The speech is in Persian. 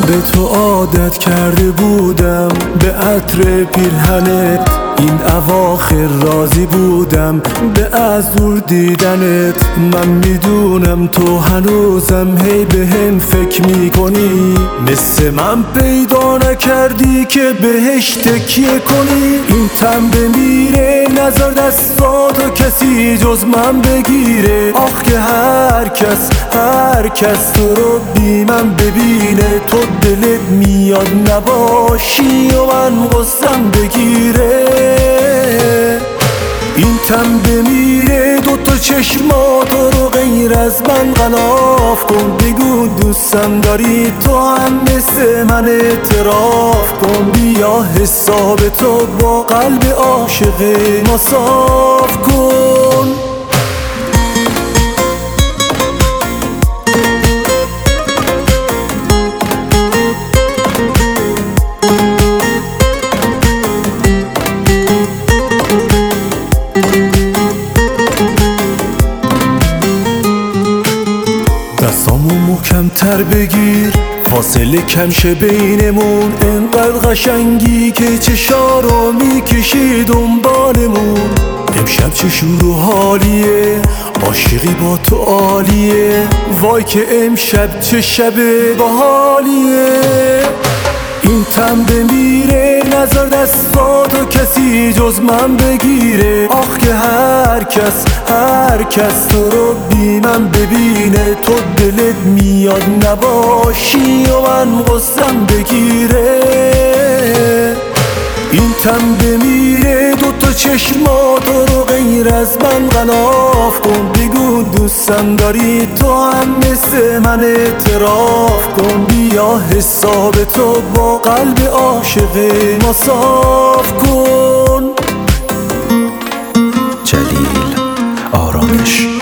به تو عادت کرده بودم، به عطر پیرهنت این اواخر راضی بودم، به از دور دیدنت. من میدونم تو هنوزم هی به هم فکر میکنی، مثل من پیدا نکردی که بهش تکیه کنی. این تن بمیره نظر دستاتو کسی جز من بگیره. آخ که هر کس تو رو بی من ببینه، تو دلت میاد نباشی و من غصم بگیره. این تن بمیره دوتا چشماتو رو غیر از من غلاف کن. بگو دوستم داری تو هم مثل من اعتراف کن. بیا حساب تو با قلب عاشق ما صاف کن. دستامو محکم‌تر بگیر، فاصله کم شه بینمون. انقدر قشنگی که چشارو میکشی دنبالمون. امشب چه شور و حالیه، عاشقی با تو عالیه. وای که امشب چه شب باحالیه. این تن بمیره نظر دستاتو کسی جز من بگیره. آخ که هر کس تو رو بی من ببینه، تو دلت میاد نباشی و من غصم بگیره. این تن بمیره دوتا چشماتو رو غیر از من غلاف کن. بگو دوستم داری تو هم مثل من اعتراف کن. بیا حساب تو با قلب عاشق ما صاف کن. جلیل آرامش